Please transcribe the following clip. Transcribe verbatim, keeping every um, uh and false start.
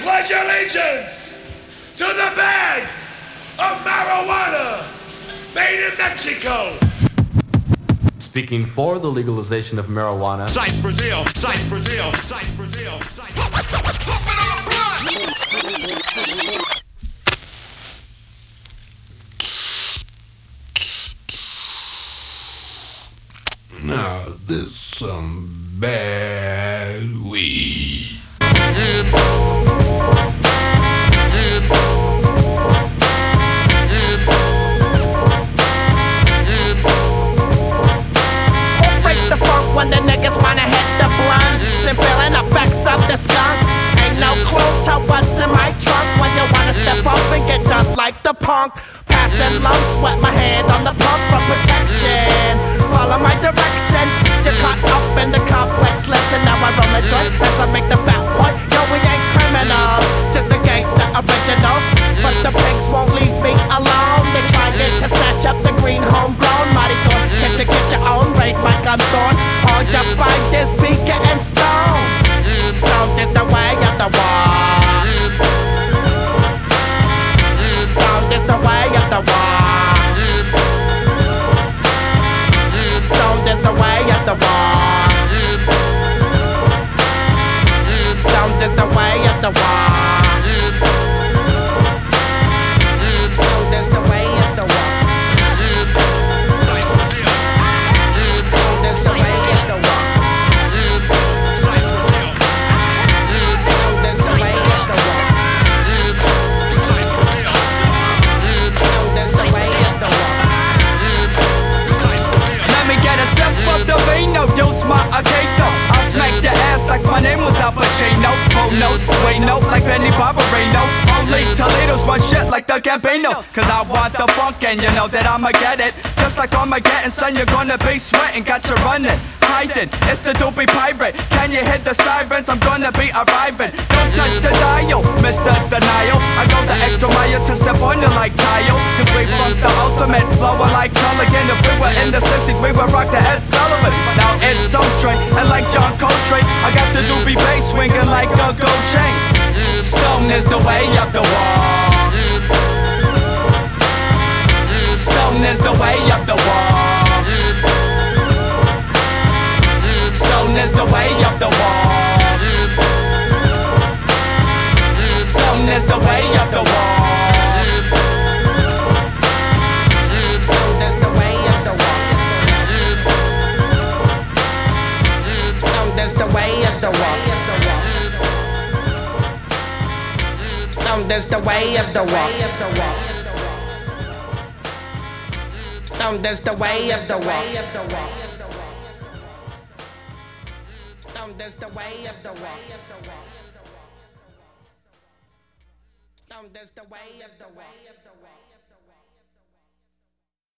pledge allegiance to the bag of marijuana made in Mexico. Speaking for the legalization of marijuana. Cite Brazil, cite Brazil, cite Brazil, cite Pump it on the blunt! Now this some bad weed. When the niggas wanna hit the blunts and feeling effects of the skunk. Ain't no clue to what's in my trunk when you wanna step up and get dumped like the punk. Passing low, sweat my hand on the pump for protection. Follow my direction. You're caught up in the complex. Listen, now I roll a joint as I make the fat point. No, we ain't criminals, just the gangsta originals. But the pigs won't leave me alone. They trying to snatch up the green homegrown. Mighty thorn, can't you get your own? Raid my gun thorn. All you find is beacon and stone. Stone is the way of the walk. Stone is the way of the walk. Stone is the way of the walk. Stone is the way of the walk. Stone is the way of the walk. Use my Agato. I'll smack your ass like my name was Al Pacino. Oh knows, wait no, like Benny Barbarino. Only Toledo's run shit like the Gambino. Cause I want the funk and you know that I'ma get it. Just like Armageddon, son, you're gonna be sweating. Got you running, hiding, it's the doobie pirate. Can you hit the sirens? I'm gonna be arriving. Don't touch the dial, Mister Denial. I go the extra mile to step on you like tile. Cause we funk the ultimate, flowing like Culligan. If we were in the sixties, we would rock the Ed Sullivan. Now it's so train, and like John Coltrane, I got the doobie bass swinging like a gold chain. Stone is the way of the walk. Stone is the way of the walk. Stone is the way of the walk. Stone is the way of the walk. Stone is the way of the walk. Stone is the way of the walk. Stone is the way of the walk. Stone is the way of the walk. Stone is the way of the walk. Stone is the way of the walk.